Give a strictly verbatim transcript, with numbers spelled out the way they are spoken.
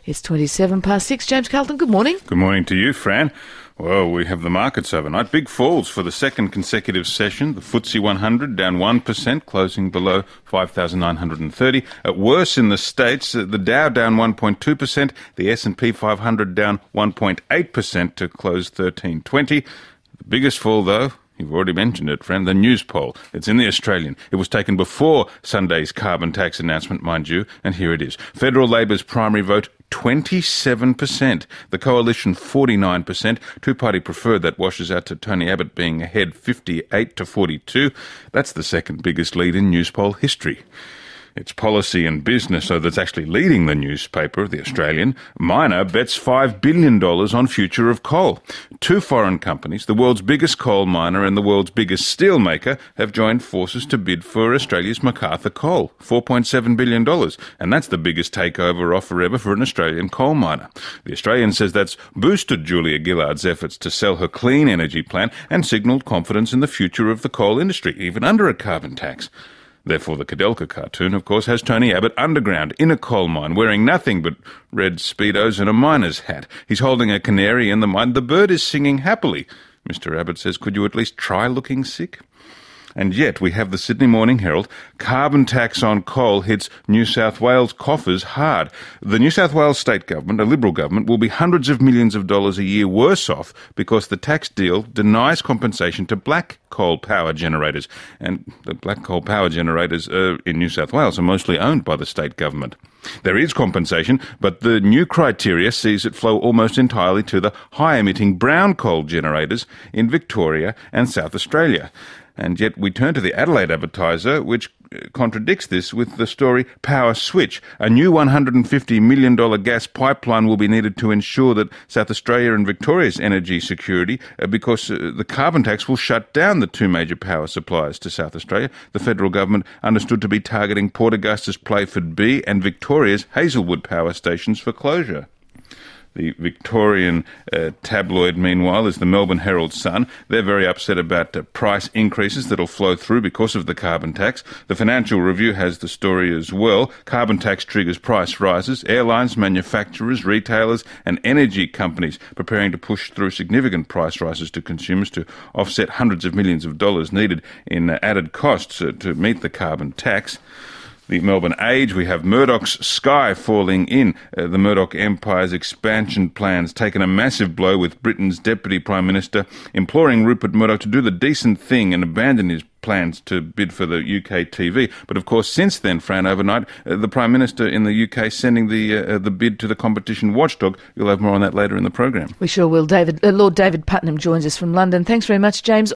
It's twenty-seven past six. James Carlton, good morning. Good morning to you, Fran. Well, we have the markets overnight. Big falls for the second consecutive session. The F T S E one hundred down one percent, closing below five thousand nine hundred thirty. At worse in the States, the Dow down one point two percent, the S and P five hundred down one point eight percent to close thirteen twenty. The biggest fall, though, you've already mentioned it, friend, the Newspoll. It's in the Australian. It was taken before Sunday's carbon tax announcement, mind you, and here it is. Federal Labor's primary vote, twenty-seven percent. The Coalition, forty-nine percent. Two-party preferred, that washes out to Tony Abbott being ahead fifty-eight to forty-two. That's the second biggest lead in Newspoll history. It's policy and business, so that's actually leading the newspaper, The Australian. Miner bets five billion dollars on future of coal. Two foreign companies, the world's biggest coal miner and the world's biggest steel maker, have joined forces to bid for Australia's Macarthur Coal, four point seven billion dollars. And that's the biggest takeover offer ever for an Australian coal miner. The Australian says that's boosted Julia Gillard's efforts to sell her clean energy plan and signalled confidence in the future of the coal industry, even under a carbon tax. Therefore, the Kudelka cartoon, of course, has Tony Abbott underground in a coal mine, wearing nothing but red Speedos and a miner's hat. He's holding a canary in the mine. The bird is singing happily. Mister Abbott says, could you at least try looking sick? And yet we have the Sydney Morning Herald. Carbon tax on coal hits New South Wales coffers hard. The New South Wales state government, a Liberal government, will be hundreds of millions of dollars a year worse off because the tax deal denies compensation to black coal power generators. And the black coal power generators uh, in New South Wales are mostly owned by the state government. There is compensation, but the new criteria sees it flow almost entirely to the high-emitting brown coal generators in Victoria and South Australia. And yet we turn to the Adelaide Advertiser, which contradicts this with the story Power Switch. A new one hundred fifty million dollars gas pipeline will be needed to ensure that South Australia and Victoria's energy security, uh, because uh, the carbon tax will shut down the two major power suppliers to South Australia. The federal government understood to be targeting Port Augusta's Playford B and Victoria's Hazelwood power stations for closure. The Victorian uh, tabloid, meanwhile, is the Melbourne Herald Sun. They're very upset about uh, price increases that'll flow through because of the carbon tax. The Financial Review has the story as well. Carbon tax triggers price rises. Airlines, manufacturers, retailers and energy companies preparing to push through significant price rises to consumers to offset hundreds of millions of dollars needed in uh, added costs uh, to meet the carbon tax. The Melbourne Age, we have Murdoch's sky falling in. Uh, the Murdoch Empire's expansion plans taken a massive blow, with Britain's Deputy Prime Minister imploring Rupert Murdoch to do the decent thing and abandon his plans to bid for the U K T V. But of course, since then, Fran, overnight, uh, the Prime Minister in the U K sending the uh, the bid to the competition watchdog. You'll have more on that later in the program. We sure will. David, uh, Lord David Putnam joins us from London. Thanks very much, James.